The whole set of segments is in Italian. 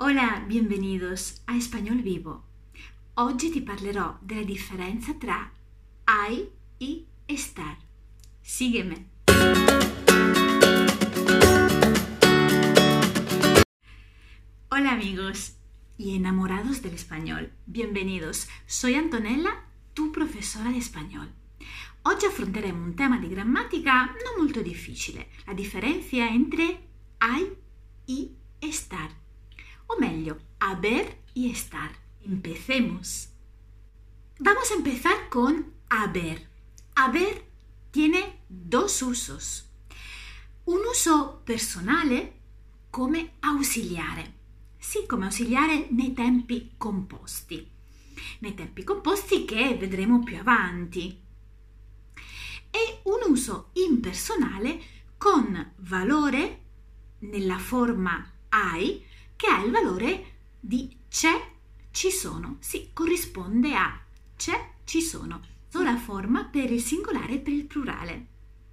Hola, bienvenidos a Español Vivo. Oggi ti parlerò della differenza tra hay y estar. Sígueme. Hola amigos y enamorados del español. Bienvenidos. Soy Antonella, tu professora di español. Oggi affronteremo un tema di grammatica non molto difficile, la differenza entre hay y estar. O meglio, haber y estar. Empecemos. Vamos a empezar con haber. Haber tiene dos usos. Un uso personale come ausiliare. Sì, come ausiliare nei tempi composti. Nei tempi composti che vedremo più avanti. E un uso impersonale con valore nella forma hai, che ha il valore di c'è, ci sono. Sì, corrisponde a c'è, ci sono. La forma per il singolare e per il plurale.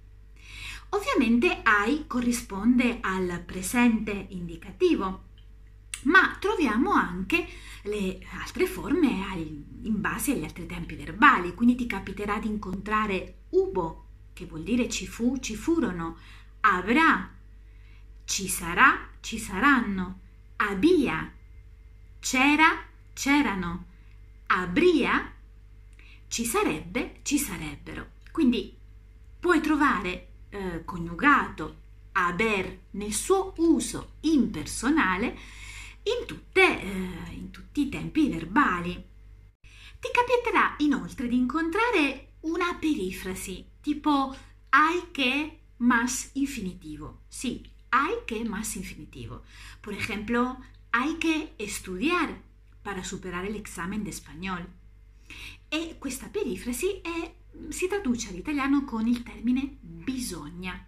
Ovviamente hai corrisponde al presente indicativo, ma troviamo anche le altre forme in base agli altri tempi verbali, quindi ti capiterà di incontrare hubo, che vuol dire ci fu, ci furono, avrà, ci sarà, ci saranno, había, c'era, c'erano, habría, ci sarebbe, ci sarebbero. Quindi puoi trovare coniugato haber nel suo uso impersonale in tutti i tempi verbali. Ti capiterà inoltre di incontrare una perifrasi tipo hay que más infinitivo. Sì, hay que más infinitivo. Por ejemplo, hay que estudiar para superare l'examen de español. E questa perifrasi si traduce all'italiano con il termine bisogna.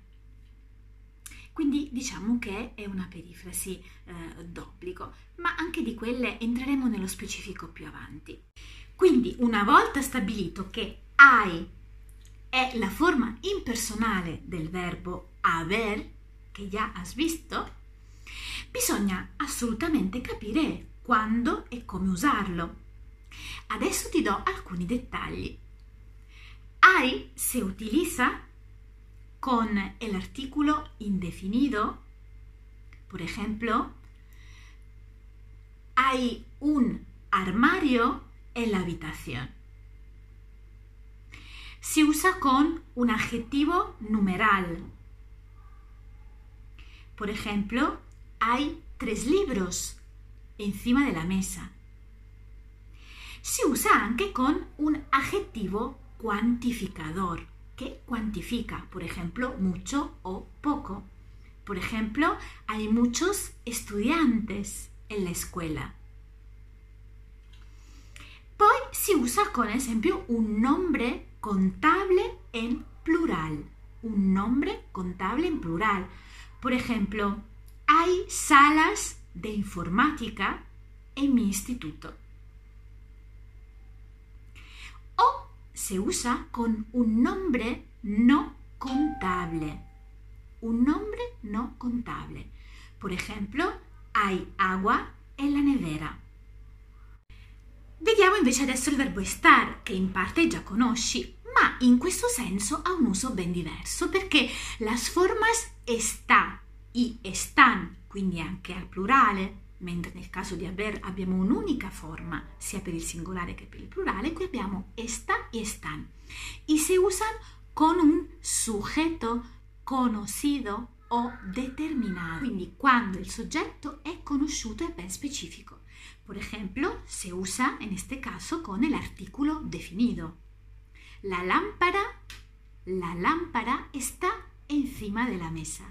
Quindi diciamo che è una perifrasi d'obbligo, ma anche di quelle entreremo nello specifico più avanti. Quindi una volta stabilito che hay è la forma impersonale del verbo haber, che già has visto, bisogna assolutamente capire quando e come usarlo. Adesso ti do alcuni dettagli. Hay se utiliza con el artículo indefinido. Por ejemplo, hay un armario en la habitación. Se usa con un adjetivo numeral. Por ejemplo, hay 3 libros encima de la mesa. Si usa anche con un adjetivo cuantificador, que cuantifica, por ejemplo, mucho o poco. Por ejemplo, hay muchos estudiantes en la escuela. Poi si usa con esempio un nombre contable en plural. Un nombre contable en plural. Por ejemplo, hay salas de informática en mi instituto. O se usa con un nombre no contable. Un nombre no contable. Por ejemplo, hay agua en la nevera. Vediamo invece adesso il verbo estar, che in parte già conosci, ma in questo senso ha un uso ben diverso, perché las formas está y están, quindi anche al plurale, mentre nel caso di haber abbiamo un'unica forma, sia per il singolare che per il plurale, qui abbiamo está y están. Y se usan con un sujeto conocido o determinato, quindi quando il soggetto è conosciuto e ben specifico. Por ejemplo, se usa en este caso con el artículo definido. La lámpara está encima de la mesa.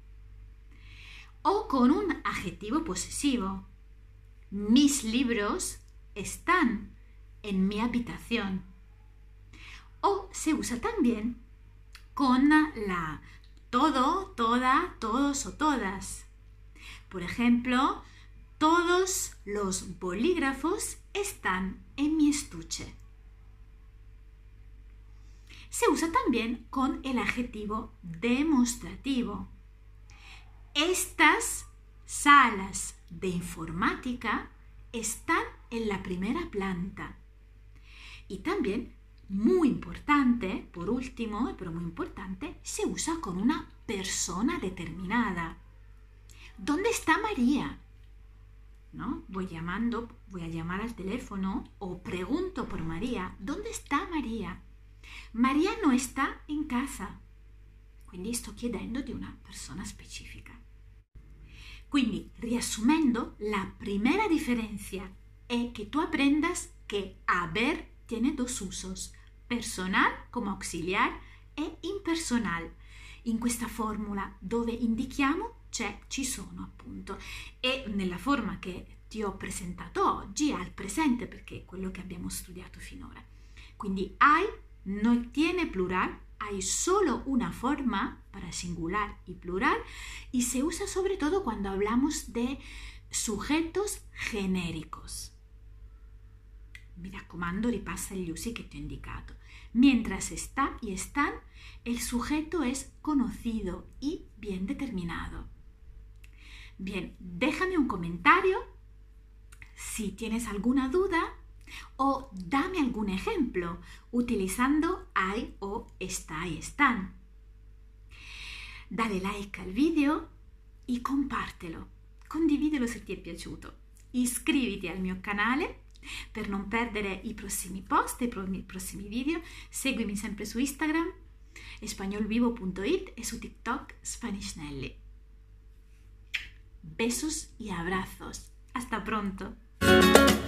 O con un adjetivo posesivo. Mis libros están en mi habitación. O se usa también con la todo, toda, todos o todas. Por ejemplo, todos los bolígrafos están en mi estuche. Se usa también con el adjetivo demostrativo. Estas salas de informática están en la primera planta. Y también, muy importante, por último, pero muy importante, se usa con una persona determinada. ¿Dónde está María? ¿No? Voy a llamar al teléfono o pregunto por María. ¿Dónde está Maria? Maria non sta in casa. Quindi sto chiedendo di una persona specifica. Quindi, riassumendo, la primera diferencia è che tu aprendas que haber tiene dos usos, personal come auxiliar e impersonal. In questa formula dove indichiamo c'è, ci sono appunto, e nella forma che ti ho presentato oggi al presente perché è quello che abbiamo studiato finora. Quindi hay no tiene plural, hay solo una forma para singular y plural y se usa sobre todo cuando hablamos de sujetos genéricos. Mi raccomando, ripassa gli usi che ti ho indicato. Mientras está y están, el sujeto es conocido y bien determinado. Bien, déjame un comentario si tienes alguna duda o dame algún ejemplo utilizando hay o está y están. Dale like al video e compartelo. Condividilo se ti è piaciuto. Iscriviti al mio canale per non perdere i prossimi post e i prossimi video. Seguimi sempre su Instagram españolvivo.it e su TikTok Spanishnelli. Besos y abrazos. Hasta pronto.